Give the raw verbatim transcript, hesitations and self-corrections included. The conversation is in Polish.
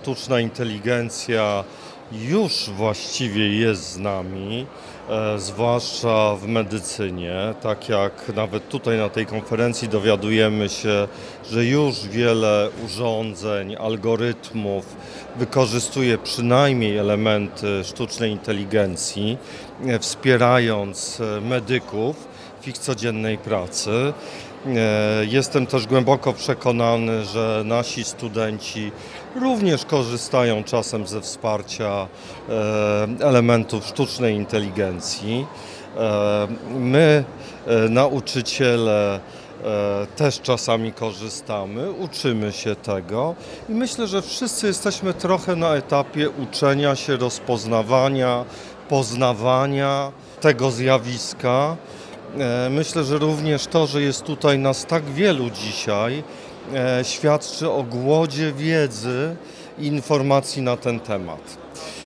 sztuczna inteligencja już właściwie jest z nami, e, zwłaszcza w medycynie. Tak jak nawet tutaj na tej konferencji dowiadujemy się, że już wiele urządzeń, algorytmów wykorzystuje przynajmniej elementy sztucznej inteligencji, e, wspierając e, medyków w ich codziennej pracy. Jestem też głęboko przekonany, że nasi studenci również korzystają czasem ze wsparcia elementów sztucznej inteligencji. My, nauczyciele, też czasami korzystamy, uczymy się tego i myślę, że wszyscy jesteśmy trochę na etapie uczenia się, rozpoznawania, poznawania tego zjawiska. Myślę, że również to, że jest tutaj nas tak wielu dzisiaj, świadczy o głodzie wiedzy i informacji na ten temat.